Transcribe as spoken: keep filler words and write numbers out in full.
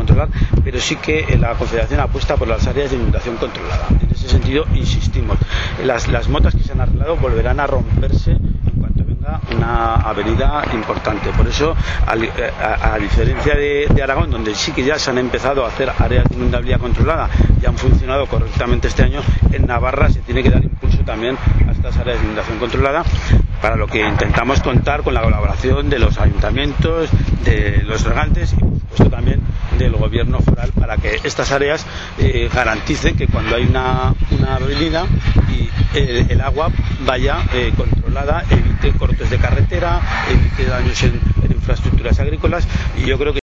controlar, pero sí que la Confederación apuesta por las áreas de inundación controlada. En ese sentido, insistimos, las, las motas que se han arreglado volverán a romperse en cuanto venga una avenida importante. Por eso, a, a, a diferencia de, de Aragón, donde sí que ya se han empezado a hacer áreas de inundabilidad controlada y han funcionado correctamente este año, en Navarra se tiene que dar impulso también a estas áreas de inundación controlada, para lo que intentamos contar con la colaboración de los ayuntamientos, de los regantes y por supuesto también del gobierno foral, para que estas áreas eh, garanticen que cuando hay una, una avenida y el, el agua vaya eh, controlada, evite cortes de carretera, evite daños en, en infraestructuras agrícolas, y yo creo que